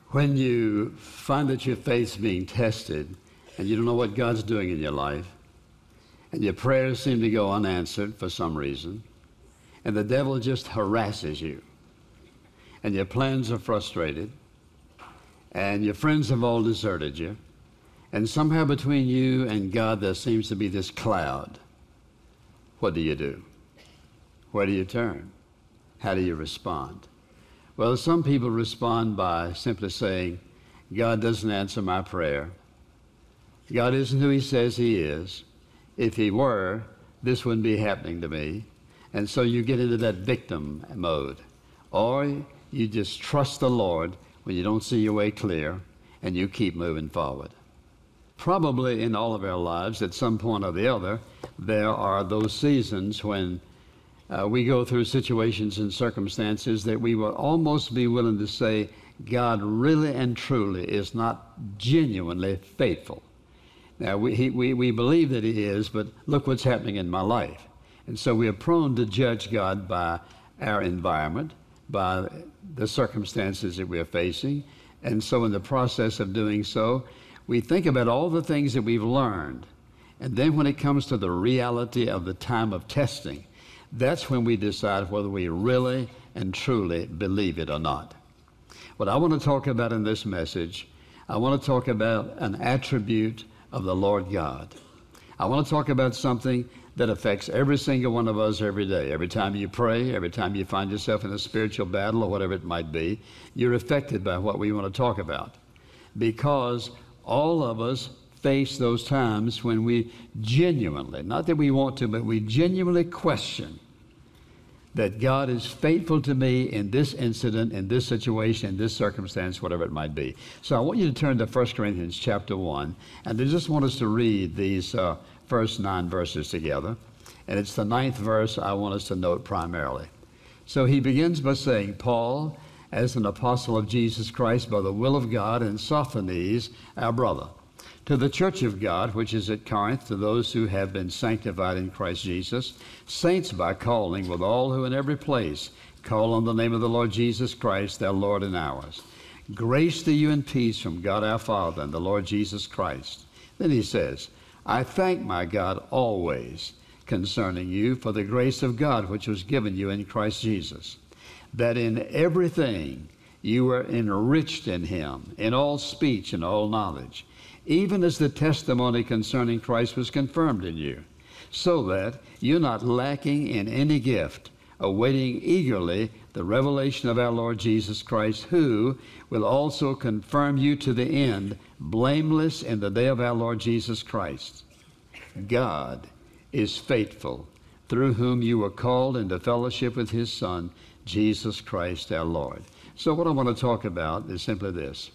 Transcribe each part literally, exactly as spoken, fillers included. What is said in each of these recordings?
When you find that your faith's being tested and you don't know what God's doing in your life, and your prayers seem to go unanswered for some reason, and the devil just harasses you, and your plans are frustrated, and your friends have all deserted you, and somehow between you and God there seems to be this cloud, what do you do? Where do you turn? How do you respond? Well, some people respond by simply saying, God doesn't answer my prayer. God isn't who he says he is. If he were, this wouldn't be happening to me. And so you get into that victim mode. Or you just trust the Lord when you don't see your way clear, and you keep moving forward. Probably in all of our lives, at some point or the other, there are those seasons when Uh, we go through situations and circumstances that we will almost be willing to say God really and truly is not genuinely faithful. Now, we, he, we, we believe that he is, but look what's happening in my life. And so we are prone to judge God by our environment, by the circumstances that we are facing. And so in the process of doing so, we think about all the things that we've learned. And then when it comes to the reality of the time of testing, that's when we decide whether we really and truly believe it or not. What I want to talk about in this message, I want to talk about an attribute of the Lord God. I want to talk about something that affects every single one of us every day. Every time you pray, every time you find yourself in a spiritual battle or whatever it might be, you're affected by what we want to talk about. Because all of us face those times when we genuinely, not that we want to, but we genuinely question that God is faithful to me in this incident, in this situation, in this circumstance, whatever it might be. So I want you to turn to First Corinthians chapter one, and I just want us to read these uh, first nine verses together. And it's the ninth verse I want us to note primarily. So he begins by saying, Paul, as an apostle of Jesus Christ by the will of God, and Sosthenes, our brother, to the church of God, which is at Corinth, to those who have been sanctified in Christ Jesus, saints by calling, with all who in every place call on the name of the Lord Jesus Christ, our Lord and ours. Grace to you and peace from God our Father and the Lord Jesus Christ. Then he says, I thank my God always concerning you for the grace of God which was given you in Christ Jesus, that in everything you were enriched in him, in all speech and all knowledge, even as the testimony concerning Christ was confirmed in you, so that you're not lacking in any gift, awaiting eagerly the revelation of our Lord Jesus Christ, who will also confirm you to the end, blameless in the day of our Lord Jesus Christ. God is faithful, through whom you were called into fellowship with his Son, Jesus Christ our Lord. So what I want to talk about is simply this: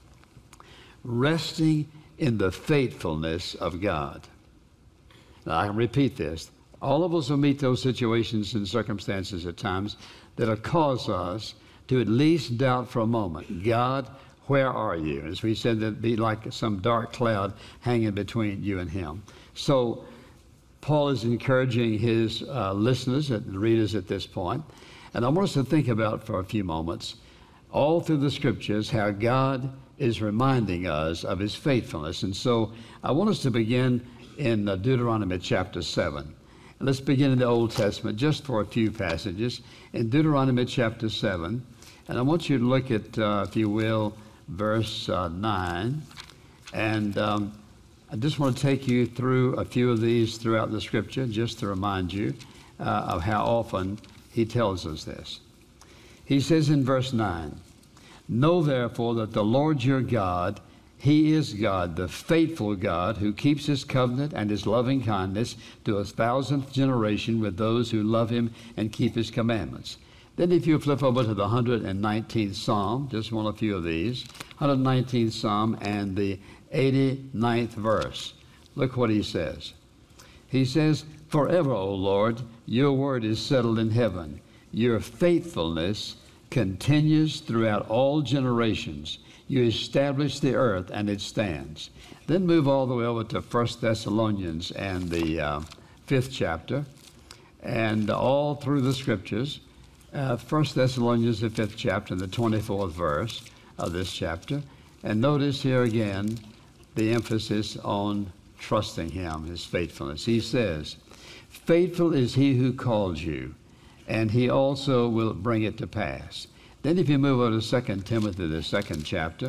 resting in the faithfulness of God. Now, I can repeat this. All of us will meet those situations and circumstances at times that'll cause us to at least doubt for a moment, God, where are you? As we said, that'd be like some dark cloud hanging between you and him. So Paul is encouraging his uh, listeners and readers at this point, and I want us to think about for a few moments, all through the scriptures, how God is reminding us of his faithfulness. And so I want us to begin in uh, Deuteronomy chapter seven. And let's begin in the Old Testament just for a few passages. In Deuteronomy chapter seven, and I want you to look at, uh, if you will, verse uh, nine. And um, I just want to take you through a few of these throughout the scripture, just to remind you uh, of how often he tells us this. He says in verse nine, know therefore that the Lord your God, he is God, the faithful God, who keeps his covenant and his loving kindness to a thousandth generation with those who love him and keep his commandments. Then if you flip over to the one hundred nineteenth Psalm, just one a few of these, one hundred nineteenth Psalm and the eighty-ninth verse, look what he says. He says, forever, O Lord, your word is settled in heaven. Your faithfulness continues throughout all generations. You establish the earth and it stands. Then move all the way over to First Thessalonians and the uh, fifth chapter, and all through the scriptures. Uh, First Thessalonians, the fifth chapter, and the twenty-fourth verse. of this chapter. And notice here again the emphasis on trusting him, his faithfulness. He says, faithful is he who called you, and he also will bring it to pass. Then if you move over to Second Timothy, the second chapter,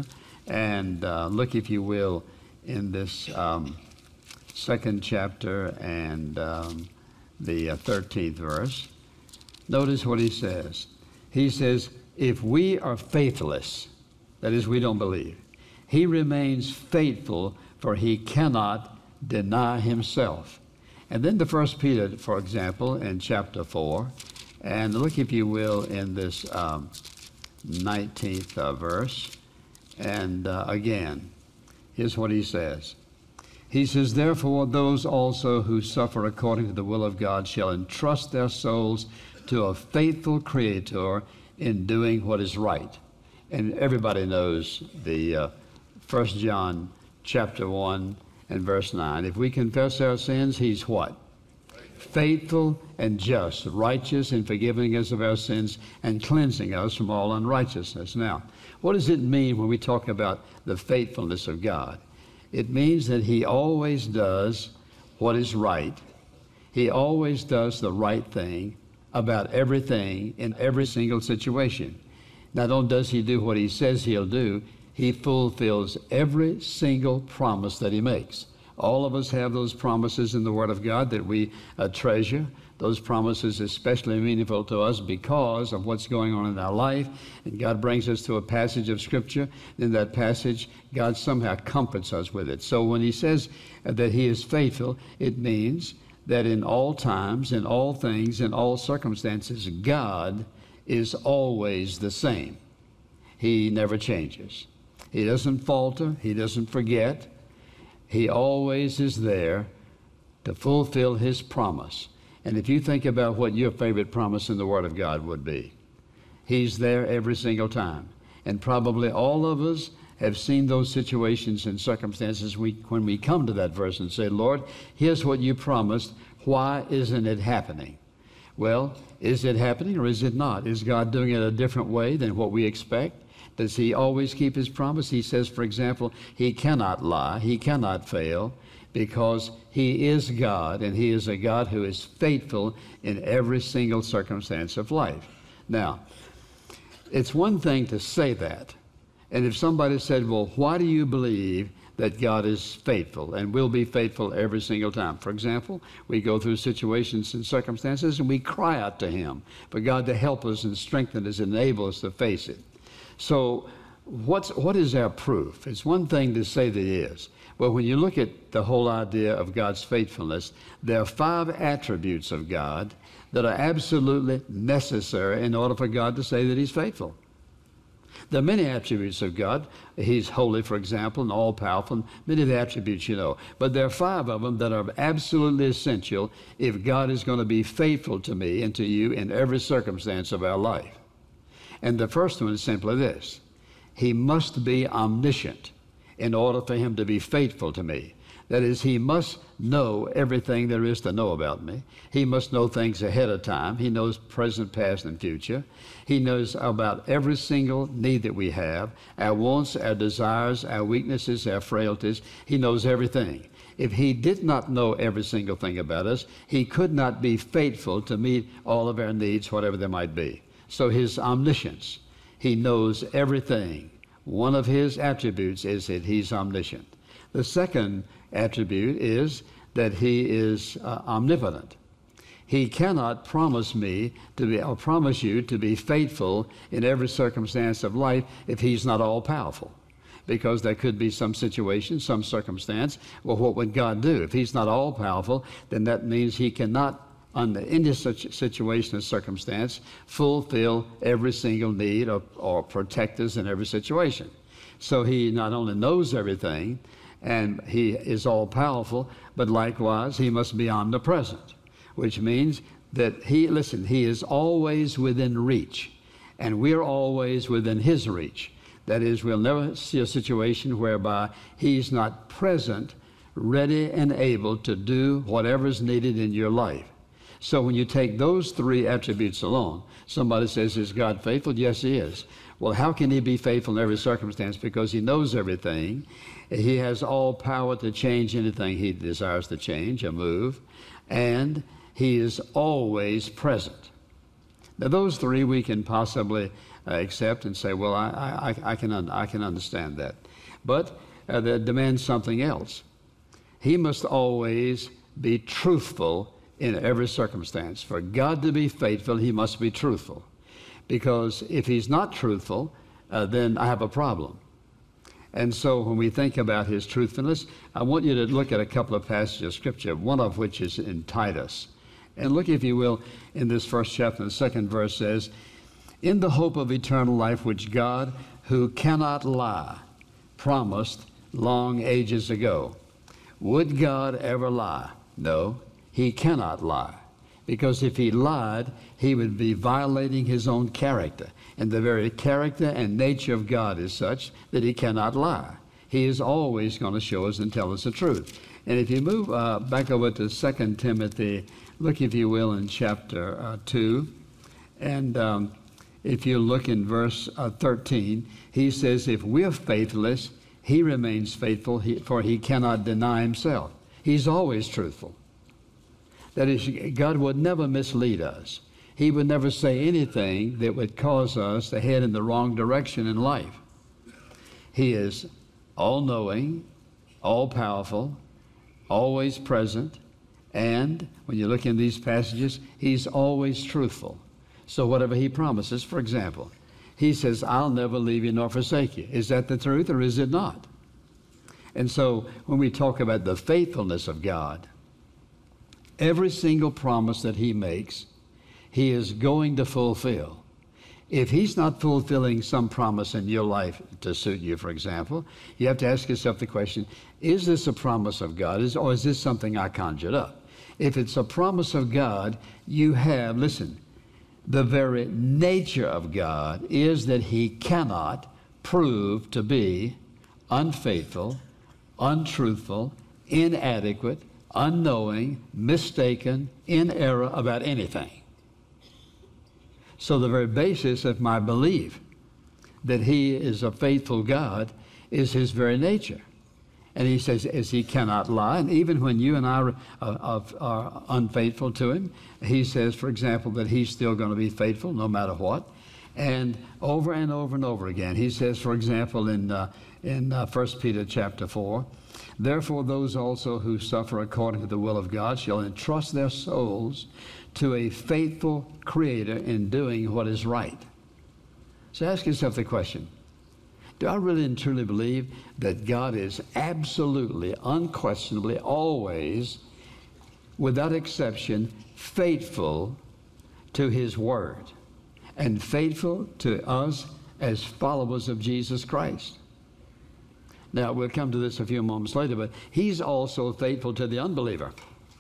and uh, look, if you will, in this um, second chapter and um, the uh, thirteenth verse, notice what he says. He says, if we are faithless, that is, we don't believe, he remains faithful, for he cannot deny himself. And then the First Peter, for example, in chapter four, and look, if you will, in this um, nineteenth uh, verse, and uh, again, here's what he says. He says, therefore, those also who suffer according to the will of God shall entrust their souls to a faithful Creator in doing what is right. And everybody knows the uh, First John chapter one and verse nine. If we confess our sins, he's what? Faithful and just, righteous in forgiving us of our sins and cleansing us from all unrighteousness. Now, what does it mean when we talk about the faithfulness of God? It means that he always does what is right. He always does the right thing about everything in every single situation. Not only does he do what he says he'll do, he fulfills every single promise that he makes. All of us have those promises in the Word of God that we uh, treasure. Those promises especially meaningful to us because of what's going on in our life. And God brings us to a passage of Scripture. In that passage, God somehow comforts us with it. So when he says that he is faithful, it means that in all times, in all things, in all circumstances, God is always the same. He never changes. He doesn't falter. He doesn't forget. He always is there to fulfill his promise. And if you think about what your favorite promise in the Word of God would be, he's there every single time. And probably all of us have seen those situations and circumstances we, when we come to that verse and say, Lord, here's what you promised. Why isn't it happening? Well, is it happening or is it not? Is God doing it a different way than what we expect? Does he always keep his promise? He says, for example, he cannot lie. He cannot fail because he is God, and he is a God who is faithful in every single circumstance of life. Now, it's one thing to say that. And if somebody said, well, why do you believe that God is faithful and will be faithful every single time? For example, we go through situations and circumstances and we cry out to him for God to help us and strengthen us and enable us to face it. So what's, what is our proof? It's one thing to say that it is. But when you look at the whole idea of God's faithfulness, there are five attributes of God that are absolutely necessary in order for God to say that he's faithful. There are many attributes of God. He's holy, for example, and all-powerful, many of the attributes you know. But there are five of them that are absolutely essential if God is going to be faithful to me and to you in every circumstance of our life. And the first one is simply this. He must be omniscient in order for him to be faithful to me. That is, he must know everything there is to know about me. He must know things ahead of time. He knows present, past, and future. He knows about every single need that we have, our wants, our desires, our weaknesses, our frailties. He knows everything. If he did not know every single thing about us, he could not be faithful to meet all of our needs, whatever they might be. So his omniscience, he knows everything. One of his attributes is that he's omniscient. The second attribute is that he is uh, omnipotent. He cannot promise me to be, or promise you to be faithful in every circumstance of life if he's not all-powerful. Because there could be some situation, some circumstance. Well, what would God do? If he's not all-powerful, then that means he cannot, under any such situation or circumstance, fulfill every single need or, or protect us in every situation. So he not only knows everything, and he is all-powerful, but likewise he must be omnipresent, which means that he, listen, he is always within reach, and we're always within his reach. That is, we'll never see a situation whereby he's not present, ready and able to do whatever is needed in your life. So when you take those three attributes alone, somebody says, is God faithful? Yes, he is. Well, how can he be faithful in every circumstance? Because he knows everything. He has all power to change anything he desires to change or move. And he is always present. Now, those three we can possibly uh, accept and say, well, I, I, I, can, un- I can understand that. But uh, that demands something else. He must always be truthful in every circumstance. For God to be faithful, he must be truthful. Because if he's not truthful, uh, then I have a problem. And so when we think about his truthfulness, I want you to look at a couple of passages of Scripture, one of which is in Titus. And look, if you will, in this first chapter, the second verse says, in the hope of eternal life, which God, who cannot lie, promised long ages ago. Would God ever lie? No, he cannot lie. Because if he lied, he would be violating his own character. And the very character and nature of God is such that he cannot lie. He is always going to show us and tell us the truth. And if you move uh, back over to Second Timothy, look, if you will, in chapter uh, two. And um, if you look in verse uh, thirteen, he says, if we're faithless, he remains faithful, he, for he cannot deny himself. He's always truthful. That is, God would never mislead us. He would never say anything that would cause us to head in the wrong direction in life. He is all-knowing, all-powerful, always present, and when you look in these passages, he's always truthful. So whatever he promises, for example, he says, I'll never leave you nor forsake you. Is that the truth or is it not? And so when we talk about the faithfulness of God, every single promise that he makes, he is going to fulfill. If he's not fulfilling some promise in your life to suit you, for example, you have to ask yourself the question, is this a promise of God, is, or is this something I conjured up? If it's a promise of God, you have, listen, the very nature of God is that he cannot prove to be unfaithful, untruthful, inadequate, unknowing, mistaken, in error about anything. So the very basis of my belief that he is a faithful God is his very nature. And he says, as he cannot lie, and even when you and I are, are, are unfaithful to him, he says, for example, that he's still going to be faithful no matter what. And over and over and over again, he says, for example, in, uh, in uh, First Peter chapter four, therefore those also who suffer according to the will of God shall entrust their souls to a faithful Creator in doing what is right. So ask yourself the question, do I really and truly believe that God is absolutely, unquestionably, always, without exception, faithful to his word and faithful to us as followers of Jesus Christ? Now, we'll come to this a few moments later, but he's also faithful to the unbeliever.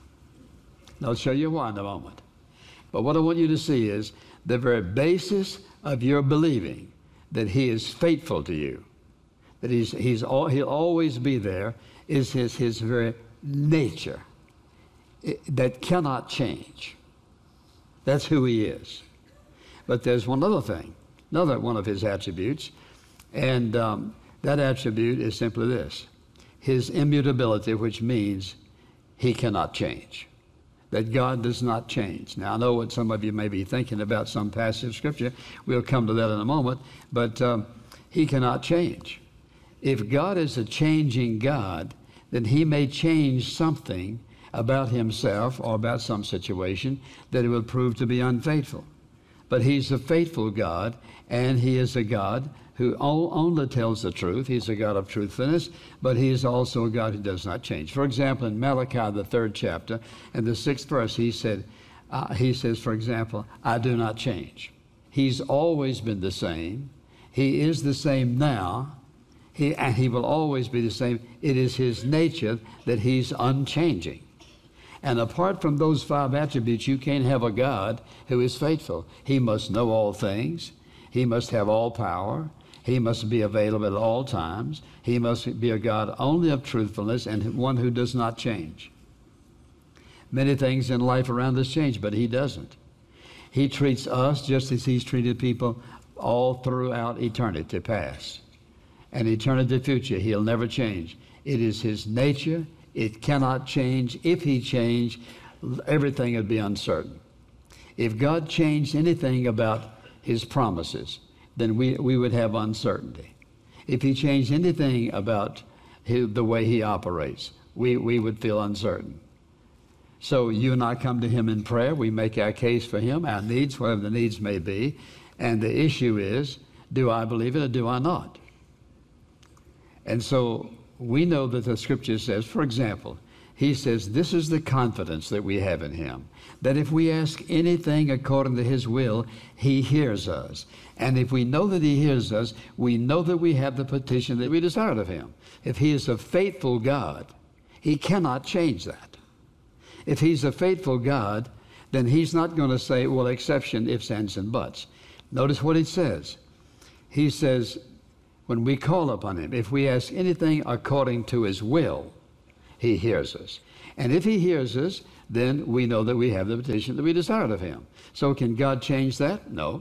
And I'll show you why in a moment. But what I want you to see is the very basis of your believing that he is faithful to you, that he's, he's all, he'll always be there, is his, his very nature it, that cannot change. That's who he is. But there's one other thing, another one of his attributes, and um, that attribute is simply this, his immutability, which means he cannot change, that God does not change. Now, I know what some of you may be thinking about some passage of Scripture. We'll come to that in a moment, but um, he cannot change. If God is a changing God, then he may change something about himself or about some situation that it will prove to be unfaithful. But he's a faithful God, and he is a God who only tells the truth. He's a God of truthfulness, but he is also a God who does not change. For example, in Malachi, the third chapter, and the sixth verse, he said, uh, he says, for example, I do not change. He's always been the same. He is the same now, he, and he will always be the same. It is his nature that he's unchanging. And apart from those five attributes, you can't have a God who is faithful. He must know all things. He must have all power. He must be available at all times. He must be a God only of truthfulness and one who does not change. many things in life around us change, but he doesn't. He treats us just as he's treated people all throughout eternity past. And eternity future, he'll never change. It is his nature. It cannot change. If he changed, everything would be uncertain. If God changed anything about his promises, then we, we would have uncertainty. If he changed anything about his, the way he operates, we, we would feel uncertain. So you and I come to him in prayer. We make our case for him, our needs, whatever the needs may be. And the issue is, do I believe it or do I not? And so we know that the scripture says, for example, he says, this is the confidence that we have in him, that if we ask anything according to his will, he hears us. And if we know that he hears us, we know that we have the petition that we desired of him. If he is a faithful God, he cannot change that. If he's a faithful God, then he's not going to say, well, exception, ifs, ands, and buts. Notice what he says. He says, when we call upon him, if we ask anything according to his will, he hears us. And if he hears us, then we know that we have the petition that we desired of him. So can God change that? No.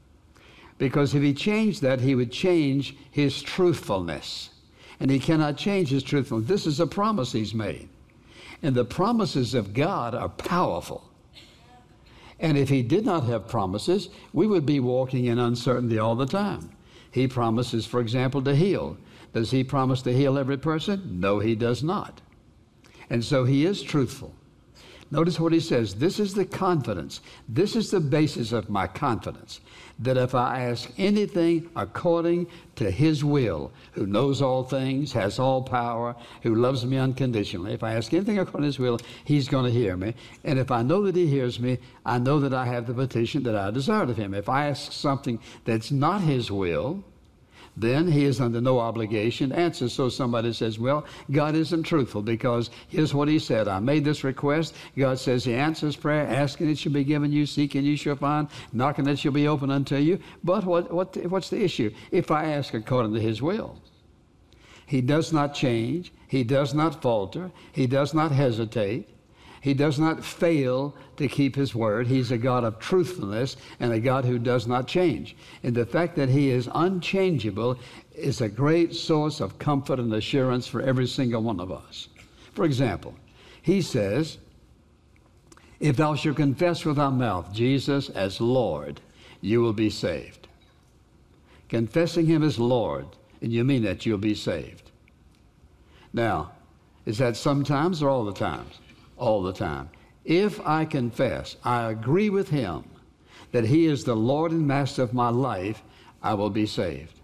Because if he changed that, he would change his truthfulness. And he cannot change his truthfulness. This is a promise he's made. And the promises of God are powerful. And if he did not have promises, we would be walking in uncertainty all the time. He promises, for example, to heal. Does he promise to heal every person? No, he does not. And so he is truthful. Notice what he says. This is the confidence. This is the basis of my confidence, that if I ask anything according to his will, who knows all things, has all power, who loves me unconditionally, if I ask anything according to his will, he's going to hear me. And if I know that he hears me, I know that I have the petition that I desired of him. If I ask something that's not his will, then he is under no obligation to answer. So somebody says, well, God isn't truthful because here's what he said. I made this request. God says he answers prayer. Asking it shall be given you. Seeking you shall find. Knocking it shall be open unto you. But what, what, what's the issue? If I ask according to his will. He does not change. He does not falter. He does not hesitate. He does not fail to keep his word. He's a God of truthfulness and a God who does not change. And the fact that he is unchangeable is a great source of comfort and assurance for every single one of us. For example, he says, if thou shalt confess with thy mouth Jesus as Lord, you will be saved. Confessing him as Lord, and you mean that, you'll be saved. Now, is that sometimes or all the times? All the time. If I confess, I agree with him that he is the Lord and Master of my life, I will be saved.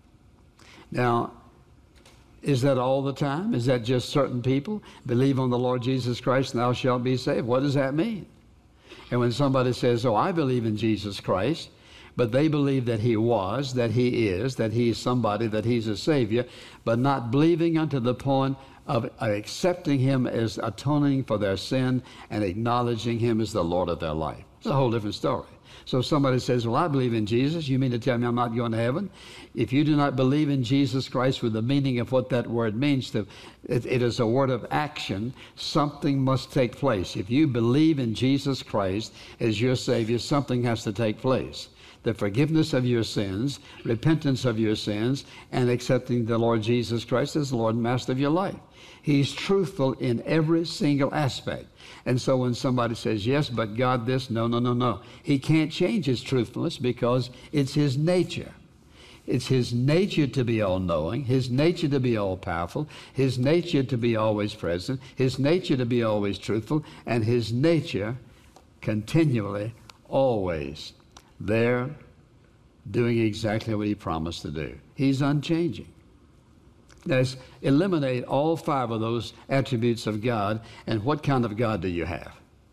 Now, is that all the time? Is that just certain people? Believe on the Lord Jesus Christ and thou shalt be saved. What does that mean? And when somebody says, oh, I believe in Jesus Christ, but they believe that he was, that he is, that he's somebody, that he's a Savior, but not believing unto the point of accepting him as atoning for their sin and acknowledging him as the Lord of their life. It's a whole different story. So if somebody says, well, I believe in Jesus, you mean to tell me I'm not going to heaven? If you do not believe in Jesus Christ with the meaning of what that word means, to, it, it is a word of action, something must take place. If you believe in Jesus Christ as your Savior, something has to take place. The forgiveness of your sins, repentance of your sins, and accepting the Lord Jesus Christ as the Lord and Master of your life. He's truthful in every single aspect. And so when somebody says, yes, but God this, no, no, no, no. He can't change his truthfulness because it's his nature. It's his nature to be all-knowing, his nature to be all-powerful, his nature to be always present, his nature to be always truthful, and his nature continually, always there doing exactly what he promised to do. He's unchanging. Let's eliminate all five of those attributes of God, and what kind of God do you have?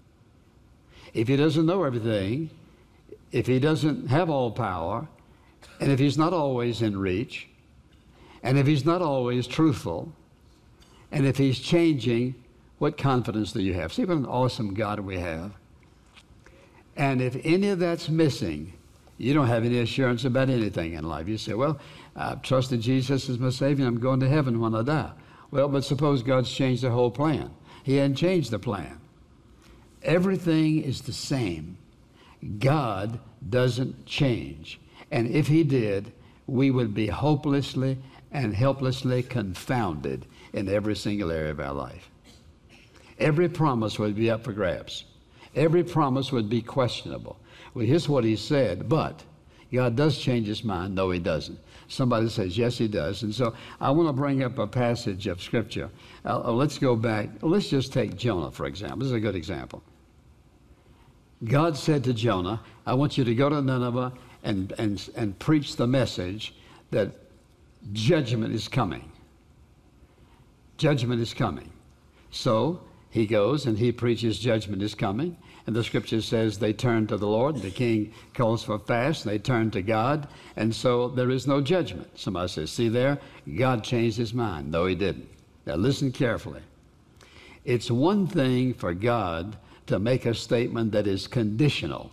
If he doesn't know everything, if he doesn't have all power, and if he's not always in reach, and if he's not always truthful, and if he's changing, what confidence do you have? See what an awesome God we have. And if any of that's missing, you don't have any assurance about anything in life. You say, well, I've trusted Jesus as my Savior, and I'm going to heaven when I die. Well, but suppose God's changed the whole plan. He hadn't changed the plan. Everything is the same. God doesn't change. And if he did, we would be hopelessly and helplessly confounded in every single area of our life. Every promise would be up for grabs. Every promise would be questionable. Well, here's what he said, but God does change his mind. No, he doesn't. Somebody says, yes, he does. And so I want to bring up a passage of Scripture. Uh, let's go back. Let's just take Jonah, for example. This is a good example. God said to Jonah, I want you to go to Nineveh and, and, and preach the message that judgment is coming. Judgment is coming. So he goes and he preaches judgment is coming. And the scripture says they turn to the Lord. The king calls for fast. They turn to God. And so there is no judgment. Somebody says, see there, God changed his mind. No, he didn't. Now listen carefully. It's one thing for God to make a statement that is conditional.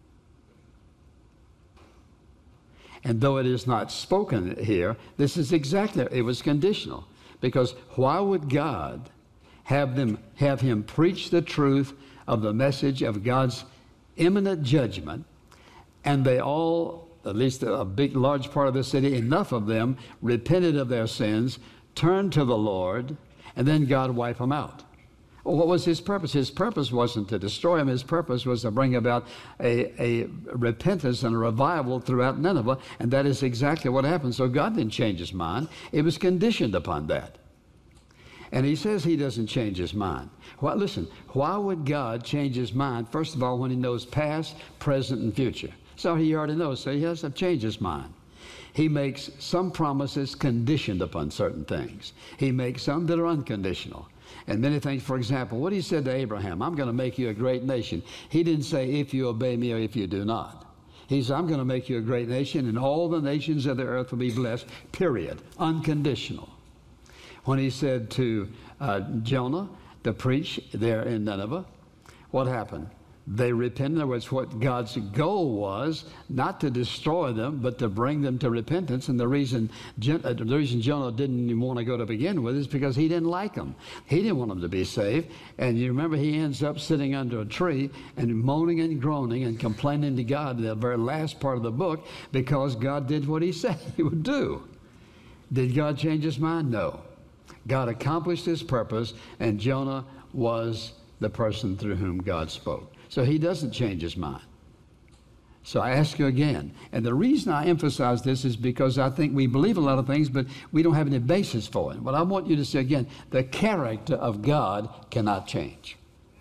And though it is not spoken here, this is exactly, it was conditional. Because why would God have them have him preach the truth of the message of God's imminent judgment, and they all, at least a big, large part of the city, enough of them, repented of their sins, turned to the Lord, and then God wiped them out? Well, what was his purpose? His purpose wasn't to destroy them. His purpose was to bring about a, a repentance and a revival throughout Nineveh, and that is exactly what happened. So God didn't change his mind. It was conditioned upon that. And he says he doesn't change his mind. Well, listen, why would God change his mind, first of all, when he knows past, present, and future? So he already knows, so he has to change his mind. He makes some promises conditioned upon certain things. He makes some that are unconditional. And many things, for example, what he said to Abraham, I'm going to make you a great nation. He didn't say, if you obey me or if you do not. He said, I'm going to make you a great nation, and all the nations of the earth will be blessed, period. Unconditional. When he said to uh, Jonah to preach there in Nineveh, what happened? They repented. In other words, what God's goal was not to destroy them, but to bring them to repentance. And the reason, uh, the reason Jonah didn't even want to go to begin with is because he didn't like them. He didn't want them to be saved. And you remember he ends up sitting under a tree and moaning and groaning and complaining to God in the very last part of the book because God did what he said he would do. Did God change his mind? No. God accomplished his purpose, and Jonah was the person through whom God spoke. So he doesn't change his mind. So I ask you again, and the reason I emphasize this is because I think we believe a lot of things, but we don't have any basis for it. But I want you to say again, the character of God cannot change.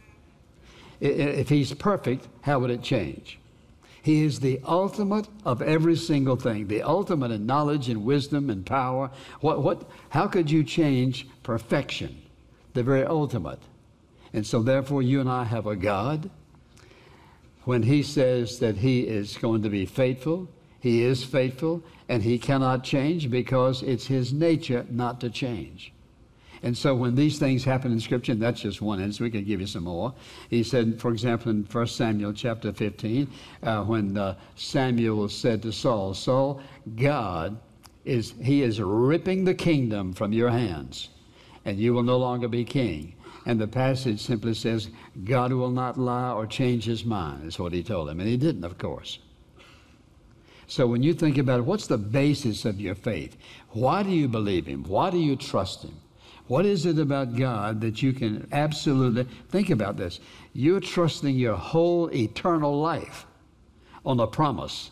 If he's perfect, how would it change? He is the ultimate of every single thing, the ultimate in knowledge and wisdom and power. What, what, how could you change perfection, the very ultimate? And so therefore you and I have a God. When he says that he is going to be faithful, he is faithful, and he cannot change because it's his nature not to change. And so when these things happen in Scripture, and that's just one instance, we can give you some more. He said, for example, in First Samuel chapter fifteen, uh, when uh, Samuel said to Saul, Saul, God is, he is ripping the kingdom from your hands, and you will no longer be king. And the passage simply says, God will not lie or change his mind, is what he told him. And he didn't, of course. So when you think about it, what's the basis of your faith? Why do you believe him? Why do you trust him? What is it about God that you can absolutely, think about this. You're trusting your whole eternal life on a promise.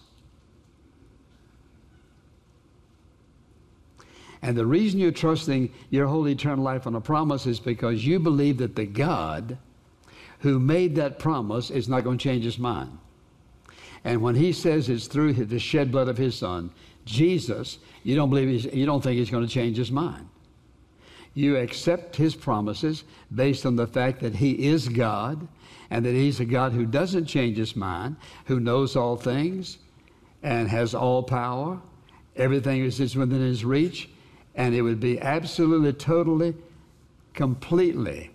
And the reason you're trusting your whole eternal life on a promise is because you believe that the God who made that promise is not going to change his mind. And when he says it's through the shed blood of his son, Jesus, you don't believe he's, you don't think he's going to change his mind. You accept his promises based on the fact that he is God and that he's a God who doesn't change his mind, who knows all things and has all power. Everything is within his reach, and it would be absolutely, totally, completely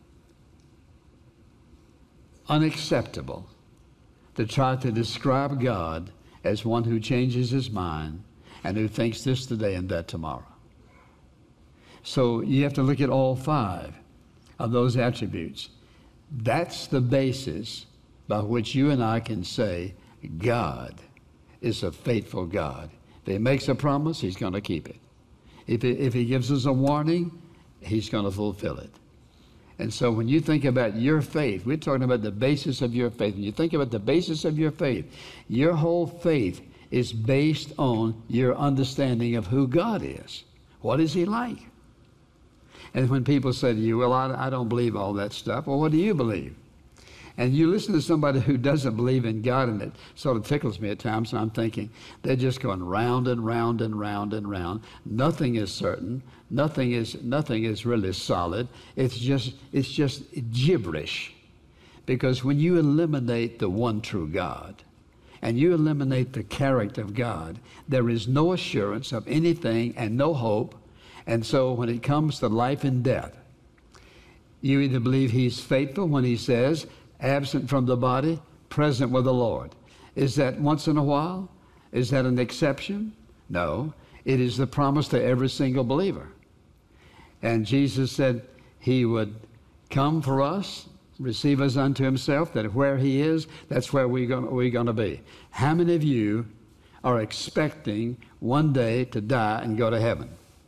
unacceptable to try to describe God as one who changes his mind and who thinks this today and that tomorrow. So you have to look at all five of those attributes. That's the basis by which you and I can say God is a faithful God. If he makes a promise, he's going to keep it. If he, if he gives us a warning, he's going to fulfill it. And so when you think about your faith, we're talking about the basis of your faith. When you think about the basis of your faith, your whole faith is based on your understanding of who God is. What is he like? And when people say to you, well, I, I don't believe all that stuff, well, what do you believe? And you listen to somebody who doesn't believe in God, and it sort of tickles me at times, and I'm thinking, they're just going round and round and round and round. Nothing is certain. Nothing is, nothing is really solid. It's just, it's just gibberish. Because when you eliminate the one true God, and you eliminate the character of God, there is no assurance of anything and no hope. And so when it comes to life and death, you either believe he's faithful when he says, absent from the body, present with the Lord. Is that once in a while? Is that an exception? No. It is the promise to every single believer. And Jesus said he would come for us, receive us unto himself, that where he is, that's where we're going, we're going to be. How many of you are expecting one day to die and go to heaven?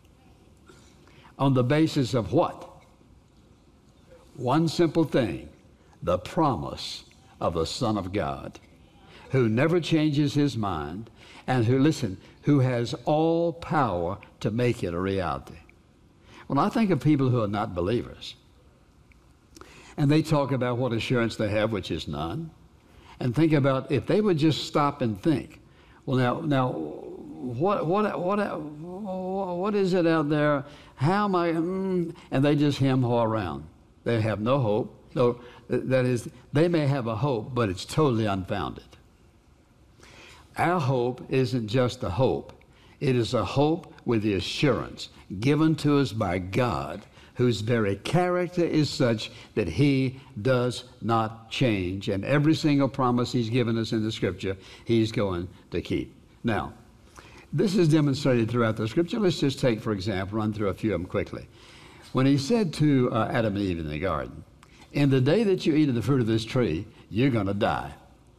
On the basis of what? One simple thing. The promise of the Son of God, who never changes his mind, and who, listen, who has all power to make it a reality. When I think of people who are not believers, and they talk about what assurance they have, which is none, and think about if they would just stop and think, well, now, now, what, what, what, what is it out there? How am I? Mm, and they just hem-haw around. They have no hope. No, that is, they may have a hope, but it's totally unfounded. Our hope isn't just a hope. It is a hope with the assurance given to us by God, whose very character is such that he does not change. And every single promise he's given us in the Scripture, he's going to keep. Now, this is demonstrated throughout the Scripture. Let's just take, for example, run through a few of them quickly. When he said to uh, Adam and Eve in the garden, in the day that you eat of the fruit of this tree, you're going to die.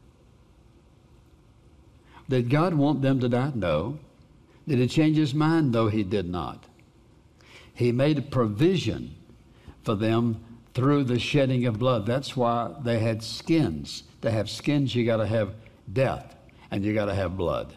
Did God want them to die? No. Did he change his mind? No, he did not. He made a provision for them through the shedding of blood. That's why they had skins. To have skins, you got to have death, and you got to have blood.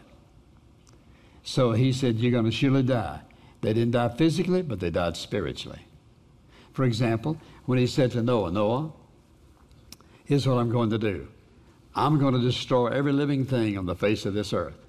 So he said, you're going to surely die. They didn't die physically, but they died spiritually. For example, when he said to Noah, Noah, here's what I'm going to do. I'm going to destroy every living thing on the face of this earth.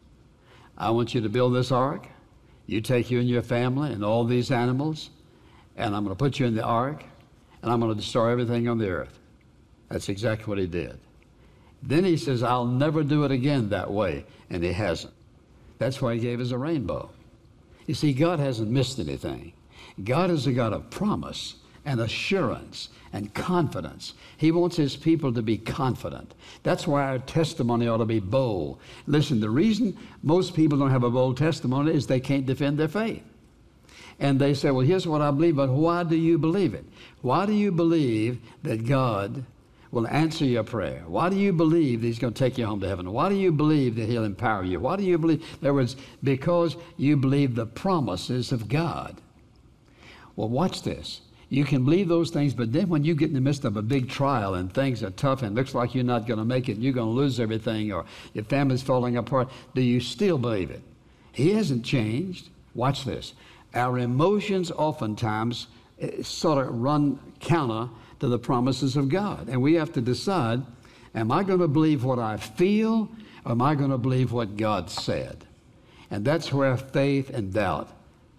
I want you to build this ark. You take you and your family and all these animals, and I'm going to put you in the ark, and I'm going to destroy everything on the earth. That's exactly what he did. Then he says, I'll never do it again that way, and he hasn't. That's why he gave us a rainbow. You see, God hasn't missed anything. God is a God of promise and assurance and confidence. He wants his people to be confident. That's why our testimony ought to be bold. Listen, the reason most people don't have a bold testimony is they can't defend their faith. And they say, well, here's what I believe, but why do you believe it? Why do you believe that God will answer your prayer? Why do you believe that he's going to take you home to heaven? Why do you believe that he'll empower you? Why do you believe? In other words, because you believe the promises of God. Well, watch this. You can believe those things, but then when you get in the midst of a big trial and things are tough and it looks like you're not going to make it, and you're going to lose everything, or your family's falling apart, do you still believe it? He hasn't changed. Watch this. Our emotions oftentimes sort of run counter to the promises of God. And we have to decide, am I going to believe what I feel, or am I going to believe what God said? And that's where faith and doubt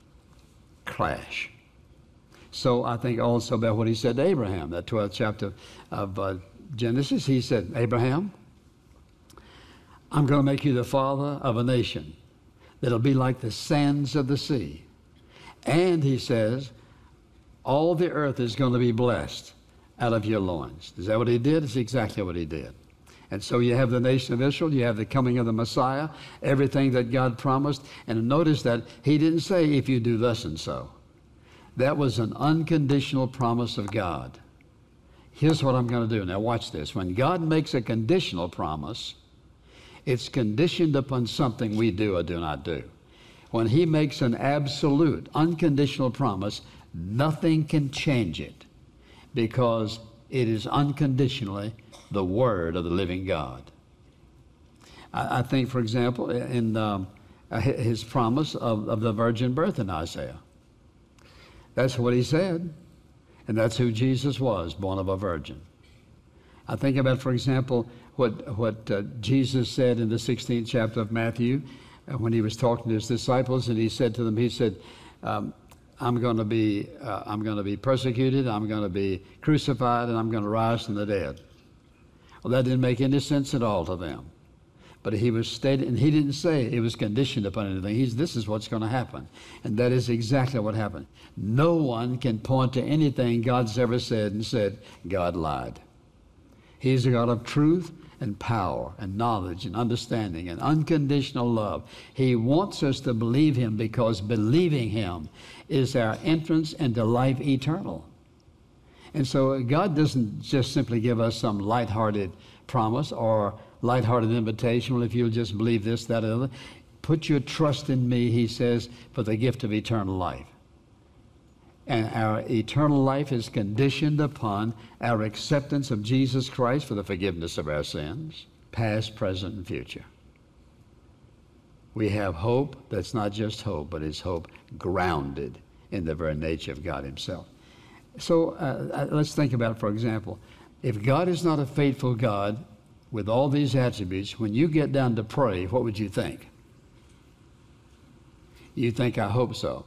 clash. So I think also about what he said to Abraham, that twelfth chapter of uh, Genesis. He said, Abraham, I'm going to make you the father of a nation that'll be like the sands of the sea. And he says, all the earth is going to be blessed out of your loins. Is that what he did? It's exactly what he did. And so you have the nation of Israel, you have the coming of the Messiah, everything that God promised. And notice that he didn't say, if you do thus and so. That was an unconditional promise of God. Here's what I'm going to do. Now watch this. When God makes a conditional promise, it's conditioned upon something we do or do not do. When he makes an absolute, unconditional promise, nothing can change it because it is unconditionally the word of the living God. I, I think, for example, in um, his promise of, of the virgin birth in Isaiah. That's what he said. And that's who Jesus was, born of a virgin. I think about, for example, what, what uh, Jesus said in the sixteenth chapter of Matthew uh, when he was talking to his disciples, and he said to them, he said, um, I'm going to be, uh, I'm going to be persecuted, I'm going to be crucified, and I'm going to rise from the dead. Well, that didn't make any sense at all to them. But he was stated, and he didn't say it was conditioned upon anything. He's, this is what's going to happen. And that is exactly what happened. No one can point to anything God's ever said and said, God lied. He's a God of truth and power and knowledge and understanding and unconditional love. He wants us to believe him because believing him is our entrance into life eternal. And so God doesn't just simply give us some lighthearted promise or lighthearted invitation. Well, if you'll just believe this, that, and other. Put your trust in me, he says, for the gift of eternal life. And our eternal life is conditioned upon our acceptance of Jesus Christ for the forgiveness of our sins, past, present, and future. We have hope that's not just hope, but it's hope grounded in the very nature of God himself. So uh, let's think about, for example, if God is not a faithful God with all these attributes, when you get down to pray, what would you think? You think, I hope so.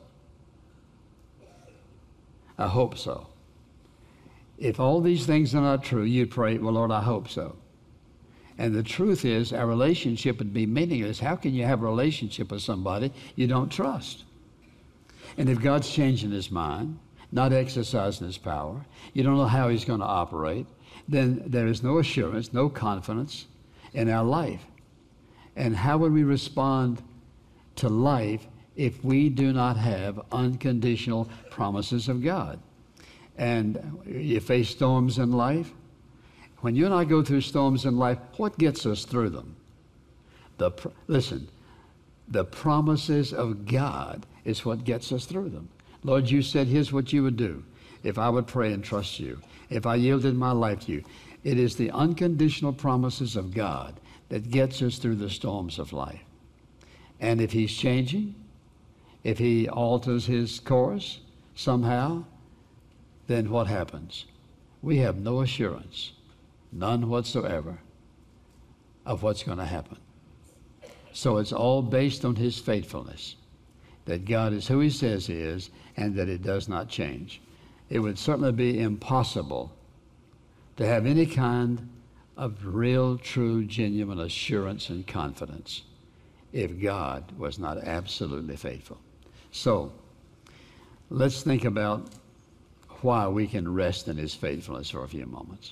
I hope so. If all these things are not true, you'd pray, well, Lord, I hope so. And the truth is, our relationship would be meaningless. How can you have a relationship with somebody you don't trust? And if God's changing his mind, not exercising his power, you don't know how he's going to operate, then there is no assurance, no confidence in our life. And how would we respond to life if we do not have unconditional promises of God? And you face storms in life. When you and I go through storms in life, what gets us through them? The listen, the promises of God is what gets us through them. Lord, you said, here's what you would do if I would pray and trust you, if I yielded my life to you. It is the unconditional promises of God that gets us through the storms of life. And if he's changing, if he alters his course somehow, then what happens? We have no assurance, none whatsoever, of what's going to happen. So it's all based on his faithfulness, that God is who he says he is, and that it does not change. It would certainly be impossible to have any kind of real, true, genuine assurance and confidence if God was not absolutely faithful. So let's think about why we can rest in his faithfulness for a few moments.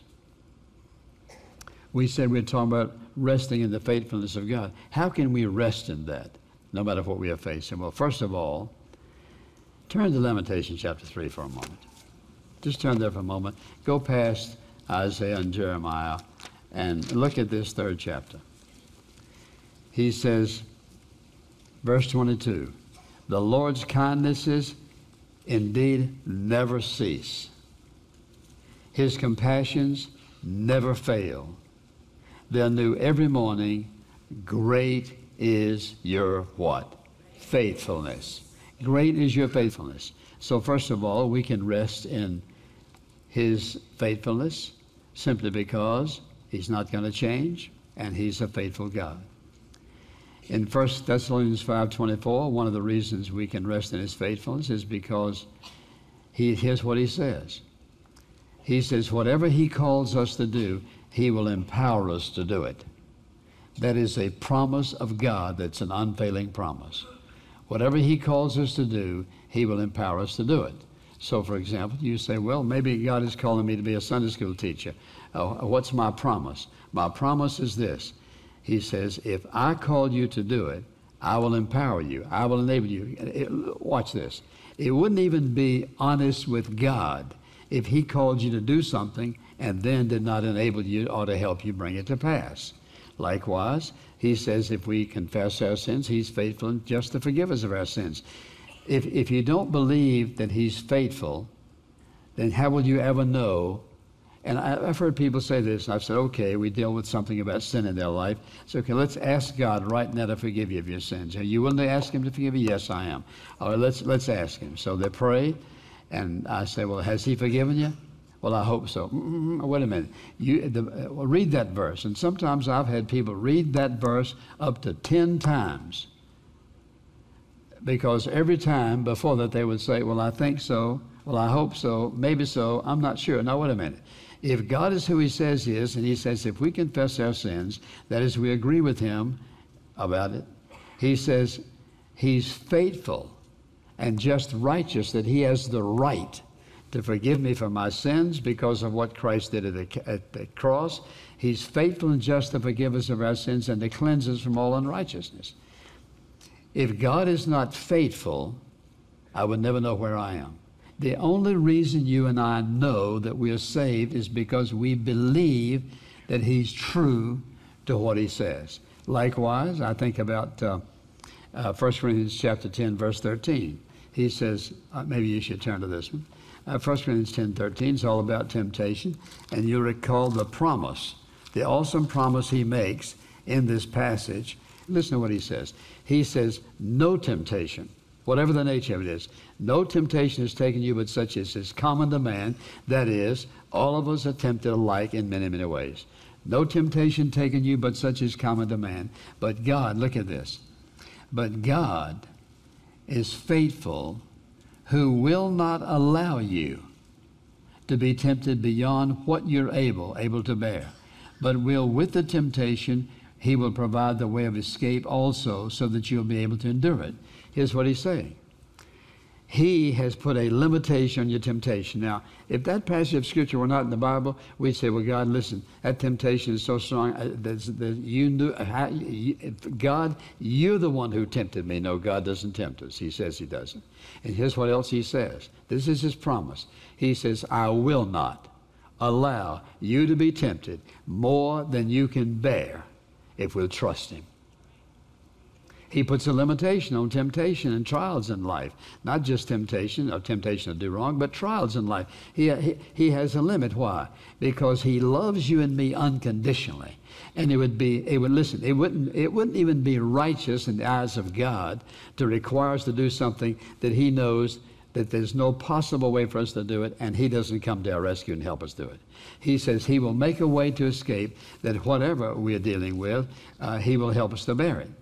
We said we're talking about resting in the faithfulness of God. How can we rest in that, no matter what we are facing? Well, first of all, turn to Lamentations chapter three for a moment. Just turn there for a moment. Go past Isaiah and Jeremiah and look at this third chapter. He says, verse twenty-two, the Lord's kindnesses indeed never cease. His compassions never fail. They're new every morning. Great is your what? Faithfulness. Great is your faithfulness. So first of all, we can rest in his faithfulness simply because he's not going to change and he's a faithful God. In First Thessalonians five twenty-four, one of the reasons we can rest in his faithfulness is because he, here's what he says. He says, whatever he calls us to do, he will empower us to do it. That is a promise of God that's an unfailing promise. Whatever he calls us to do, he will empower us to do it. So, for example, you say, well, maybe God is calling me to be a Sunday school teacher. Uh, what's my promise? My promise is this. He says, if I call you to do it, I will empower you. I will enable you. It, watch this. It wouldn't even be honest with God if he called you to do something and then did not enable you or to help you bring it to pass. Likewise, he says if we confess our sins, he's faithful and just to forgive us of our sins. If, if you don't believe that he's faithful, then how will you ever know? And I, I've heard people say this, and I've said, okay, we deal with something about sin in their life. So, okay, let's ask God right now to forgive you of your sins. Are you willing to ask him to forgive you? Yes, I am. All right, let's, let's ask him. So they pray, and I say, well, has he forgiven you? Well, I hope so. Mm-mm, wait a minute. You, the, uh, well, read that verse. And sometimes I've had people read that verse up to ten times. Because every time before that they would say, well, I think so. Well, I hope so. Maybe so. I'm not sure. Now, wait a minute. If God is who he says he is, and he says if we confess our sins, that is, we agree with him about it, he says he's faithful and just righteous, that he has the right to forgive me for my sins because of what Christ did at the, at the cross. He's faithful and just to forgive us of our sins and to cleanse us from all unrighteousness. If God is not faithful, I would never know where I am. The only reason you and I know that we are saved is because we believe that he's true to what he says. Likewise, I think about uh, uh, First Corinthians chapter ten, verse thirteen. He says, uh, maybe you should turn to this one. Uh, First Corinthians ten, thirteen is all about temptation. And you recall the promise, the awesome promise he makes in this passage. Listen to what he says. He says, no temptation, whatever the nature of it is, no temptation has taken you but such as is common to man. That is, all of us are tempted alike in many, many ways. No temptation taken you but such as common to man. But God, look at this. But God is faithful, who will not allow you to be tempted beyond what you're able, able to bear, but will with the temptation, he will provide the way of escape also so that you'll be able to endure it. Here's what he's saying. He has put a limitation on your temptation. Now, if that passage of Scripture were not in the Bible, we'd say, well, God, listen, that temptation is so strong that, that you knew, how, you, God, you're the one who tempted me. No, God doesn't tempt us. He says he doesn't. And here's what else he says. This is his promise. He says, I will not allow you to be tempted more than you can bear if we'll trust him. He puts a limitation on temptation and trials in life. Not just temptation, or temptation to do wrong, but trials in life. He, he, he has a limit. Why? Because he loves you and me unconditionally. And it would be, it would, listen, it wouldn't, it wouldn't even be righteous in the eyes of God to require us to do something that he knows that there's no possible way for us to do it, and he doesn't come to our rescue and help us do it. He says he will make a way to escape, that whatever we're dealing with, uh, he will help us to bear it.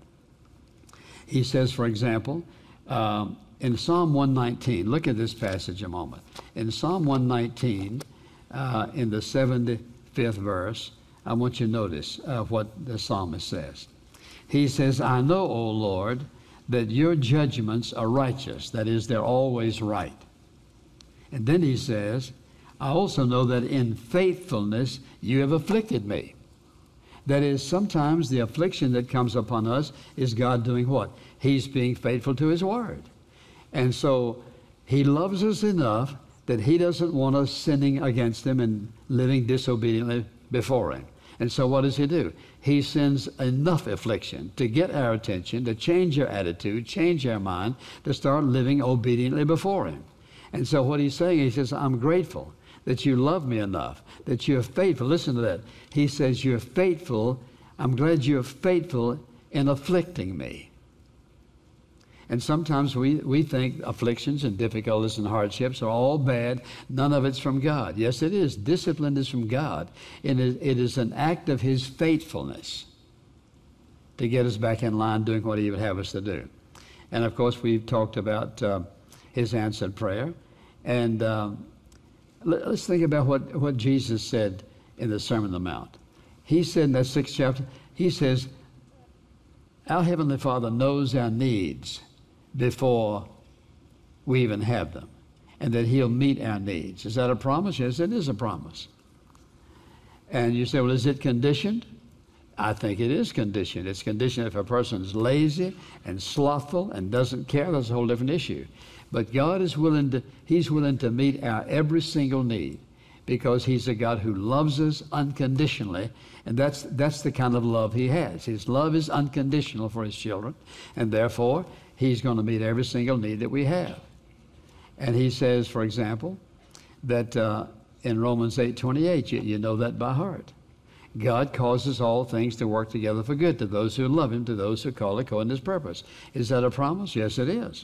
He says, for example, um, in Psalm one nineteen, look at this passage a moment. In Psalm one nineteen, uh, in the seventy-fifth verse, I want you to notice uh, what the psalmist says. He says, I know, O Lord, that your judgments are righteous. That is, they're always right. And then he says, I also know that in faithfulness you have afflicted me. That is, sometimes the affliction that comes upon us is God doing what? He's being faithful to his word. And so he loves us enough that he doesn't want us sinning against him and living disobediently before him. And so what does he do? He sends enough affliction to get our attention, to change our attitude, change our mind, to start living obediently before him. And so what he's saying, he says, I'm grateful that you love me enough, that you're faithful. Listen to that. He says, you're faithful. I'm glad you're faithful in afflicting me. And sometimes we, we think afflictions and difficulties and hardships are all bad. None of it's from God. Yes, it is. Discipline is from God. And it, it is an act of his faithfulness to get us back in line doing what he would have us to do. And, of course, we've talked about uh, his answered prayer. And um, let's think about what, what Jesus said in the Sermon on the Mount. He said in that sixth chapter, he says, our Heavenly Father knows our needs before we even have them, and that he'll meet our needs. Is that a promise? Yes, it is a promise. And you say, well, is it conditioned? I think it is conditioned. It's conditioned if a person is lazy and slothful and doesn't care. That's a whole different issue. But God is willing to, he's willing to meet our every single need, because he's a God who loves us unconditionally, and that's, that's the kind of love he has. His love is unconditional for his children, and therefore he's going to meet every single need that we have. And he says, for example, that uh, in Romans eight twenty-eight, you, you know that by heart. God causes all things to work together for good to those who love him, to those who call according to his purpose. Is that a promise? Yes, it is.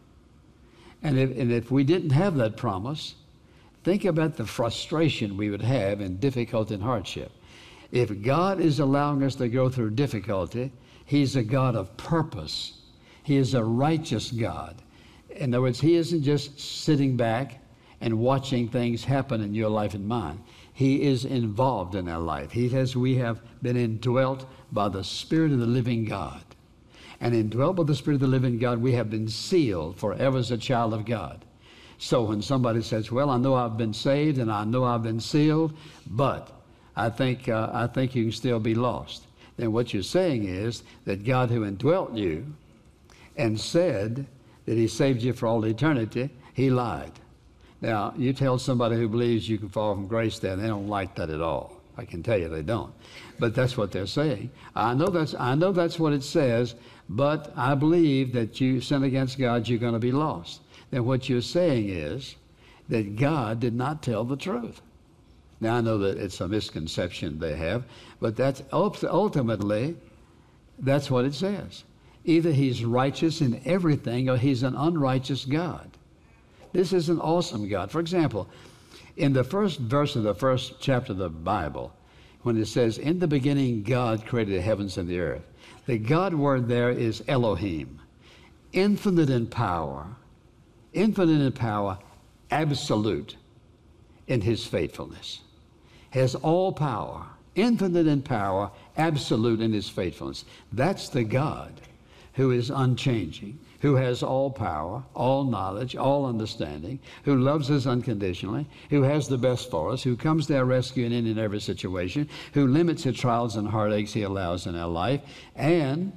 And if, and if we didn't have that promise, think about the frustration we would have in difficulty and hardship. If God is allowing us to go through difficulty, he's a God of purpose. He is a righteous God. In other words, he isn't just sitting back and watching things happen in your life and mine. He is involved in our life. He has, we have been indwelt by the Spirit of the living God. And indwelt by the Spirit of the living God, we have been sealed forever as a child of God. So when somebody says, well, I know I've been saved and I know I've been sealed, but I think, uh, I think you can still be lost. Then what you're saying is that God who indwelt you and said that he saved you for all eternity, he lied. Now, you tell somebody who believes you can fall from grace there, they don't like that at all. I can tell you they don't. But that's what they're saying. I know that's, I know that's what it says, but I believe that you sin against God, you're going to be lost. Then what you're saying is that God did not tell the truth. Now, I know that it's a misconception they have, but that's ultimately, that's what it says. Either he's righteous in everything or he's an unrighteous God. This is an awesome God. For example, in the first verse of the first chapter of the Bible, when it says, in the beginning God created the heavens and the earth, the God word there is Elohim, infinite in power, infinite in power, absolute in his faithfulness, has all power, infinite in power, absolute in his faithfulness. That's the God who is unchanging, who has all power, all knowledge, all understanding, who loves us unconditionally, who has the best for us, who comes to our rescue in any and every situation, who limits the trials and heartaches he allows in our life, and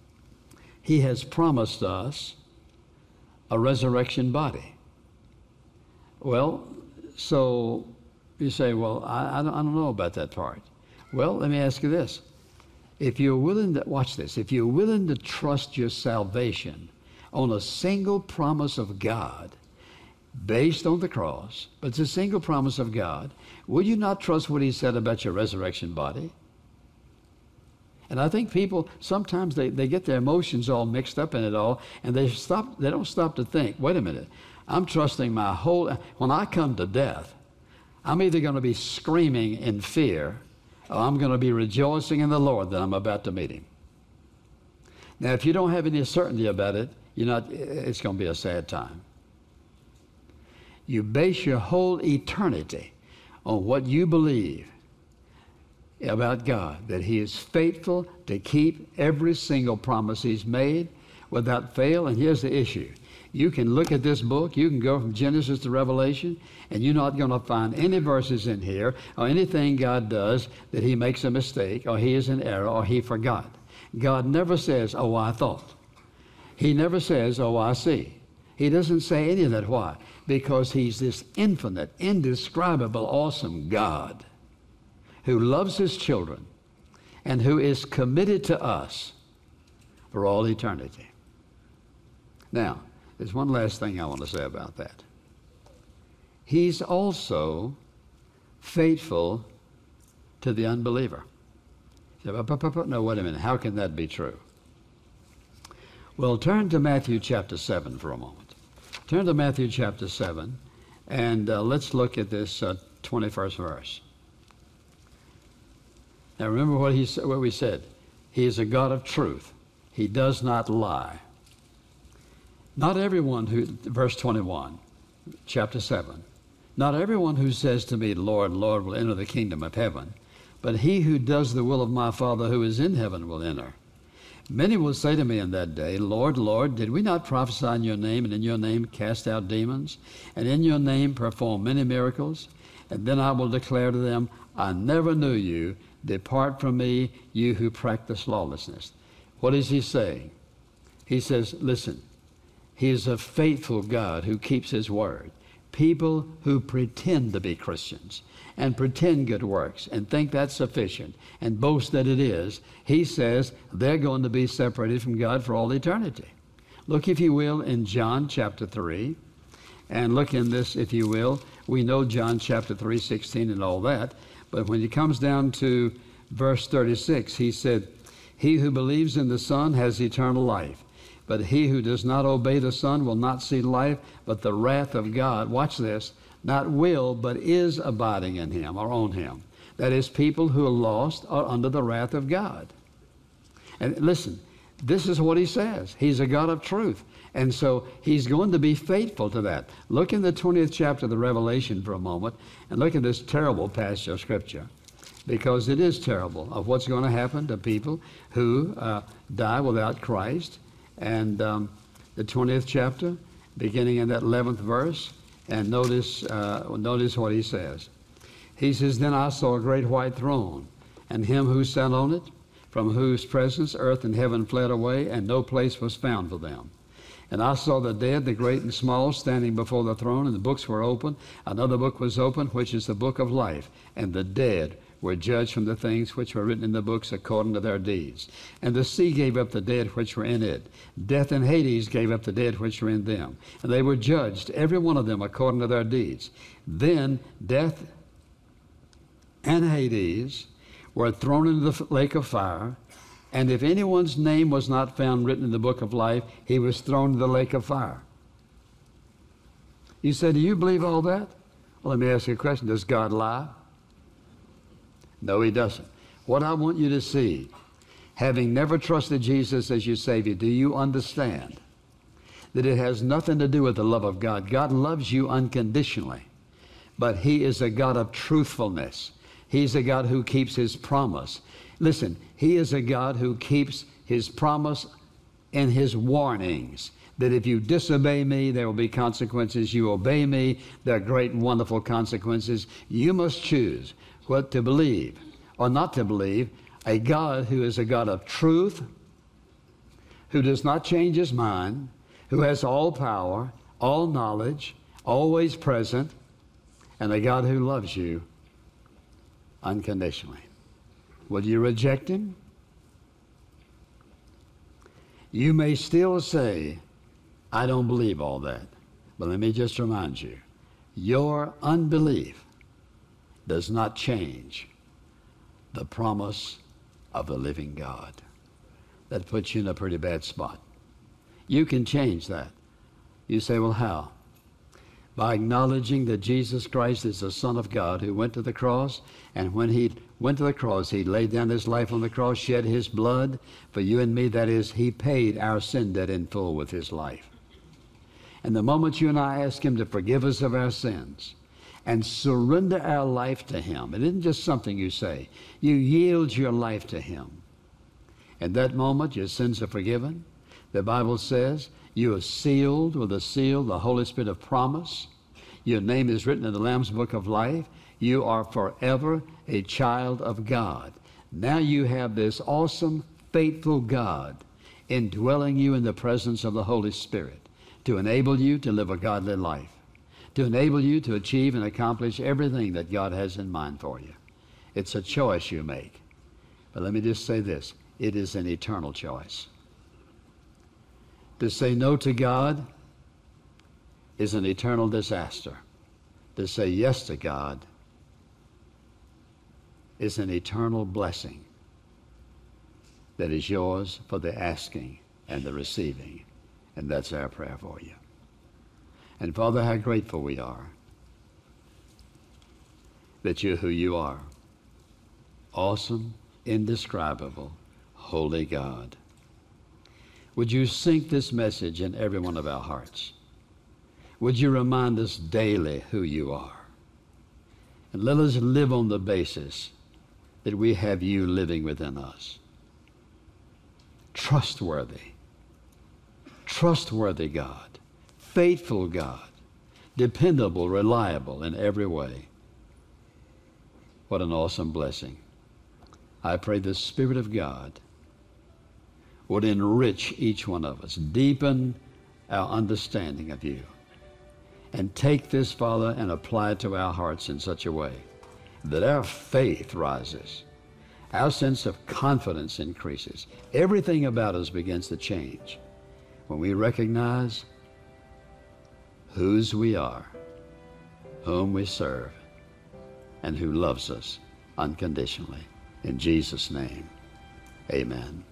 he has promised us a resurrection body. Well, so you say, well, I, I, don't, I don't know about that part. Well, let me ask you this. If you're willing to, watch this, if you're willing to trust your salvation on a single promise of God based on the cross, but it's a single promise of God, will you not trust what he said about your resurrection body? And I think people, sometimes they, they get their emotions all mixed up in it all, and they stop, they don't stop to think, wait a minute, I'm trusting my whole, when I come to death, I'm either going to be screaming in fear, or I'm going to be rejoicing in the Lord that I'm about to meet him. Now, if you don't have any certainty about it, you're not, it's going to be a sad time. You base your whole eternity on what you believe about God, that he is faithful to keep every single promise he's made without fail. And here's the issue. You can look at this book, you can go from Genesis to Revelation, and you're not going to find any verses in here or anything God does that he makes a mistake or he is in error or he forgot. God never says, oh, I thought. He never says, oh, I see. He doesn't say any of that. Why? Because he's this infinite, indescribable, awesome God who loves his children and who is committed to us for all eternity. Now, there's one last thing I want to say about that. He's also faithful to the unbeliever. No, wait a minute. How can that be true? Well, turn to Matthew chapter seven for a moment. Turn to Matthew chapter seven, and uh, let's look at this uh, twenty-first verse. Now, remember what, he, what we said. He is a God of truth. He does not lie. Not everyone who, verse twenty-one, chapter seven, not everyone who says to me, Lord, Lord, will enter the kingdom of heaven, but he who does the will of my Father who is in heaven will enter. Many will say to me in that day, Lord, Lord, did we not prophesy in your name, and in your name cast out demons, and in your name perform many miracles? And then I will declare to them, I never knew you. Depart from me, you who practice lawlessness. What is he saying? He says, listen, he is a faithful God who keeps his word. People who pretend to be Christians and pretend good works and think that's sufficient and boast that it is, he says they're going to be separated from God for all eternity. Look, if you will, in John chapter three, and look in this, if you will. We know John chapter three, sixteen and all that, but when it comes down to verse thirty-six, he said, he who believes in the Son has eternal life, but he who does not obey the Son will not see life, but the wrath of God, watch this, not will, but is abiding in him or on him. That is, people who are lost are under the wrath of God. And listen, this is what he says. He's a God of truth. And so he's going to be faithful to that. Look in the twentieth chapter of the Revelation for a moment and look at this terrible passage of Scripture, because it is terrible of what's going to happen to people who uh, die without Christ. And um, the twentieth chapter, beginning in that eleventh verse, and notice, uh, notice what he says. He says, then I saw a great white throne, and him who sat on it, from whose presence earth and heaven fled away, and no place was found for them. And I saw the dead, the great and small, standing before the throne, and the books were open. Another book was open, which is the book of life. And the dead were judged from the things which were written in the books according to their deeds. And the sea gave up the dead which were in it. Death and Hades gave up the dead which were in them. And they were judged, every one of them, according to their deeds. Then death and Hades were thrown into the lake of fire. And if anyone's name was not found written in the book of life, he was thrown into the lake of fire. You say, do you believe all that? Well, let me ask you a question. Does God lie? No, he doesn't. What I want you to see, having never trusted Jesus as your Savior, do you understand that it has nothing to do with the love of God? God loves you unconditionally, but he is a God of truthfulness. He's a God who keeps his promise. Listen, he is a God who keeps his promise and his warnings, that if you disobey me, there will be consequences. You obey me, there are great and wonderful consequences. You must choose what to believe or not to believe. A God who is a God of truth, who does not change his mind, who has all power, all knowledge, always present, and a God who loves you unconditionally. Will you reject him? You may still say, I don't believe all that. But let me just remind you, your unbelief does not change the promise of the living God. That puts you in a pretty bad spot. You can change that. You say, well, how? By acknowledging that Jesus Christ is the Son of God who went to the cross, and when he went to the cross, he laid down his life on the cross, shed his blood for you and me. That is, he paid our sin debt in full with his life. And the moment you and I ask him to forgive us of our sins and surrender our life to him, it isn't just something you say. You yield your life to him. At that moment, your sins are forgiven. The Bible says you are sealed with a seal, the Holy Spirit of promise. Your name is written in the Lamb's Book of Life. You are forever a child of God. Now you have this awesome, faithful God indwelling you in the presence of the Holy Spirit to enable you to live a godly life, to enable you to achieve and accomplish everything that God has in mind for you. It's a choice you make. But let me just say this. It is an eternal choice. To say no to God is an eternal disaster. To say yes to God is an eternal blessing that is yours for the asking and the receiving. And that's our prayer for you. And Father, how grateful we are that you're who you are. Awesome, indescribable, holy God. Would you sink this message in every one of our hearts? Would you remind us daily who you are? And let us live on the basis that we have you living within us. Trustworthy, trustworthy God, faithful God, dependable, reliable in every way. What an awesome blessing. I pray the Spirit of God would enrich each one of us, deepen our understanding of you, and take this, Father, and apply it to our hearts in such a way that our faith rises, our sense of confidence increases. Everything about us begins to change when we recognize whose we are, whom we serve, and who loves us unconditionally. In Jesus' name, amen.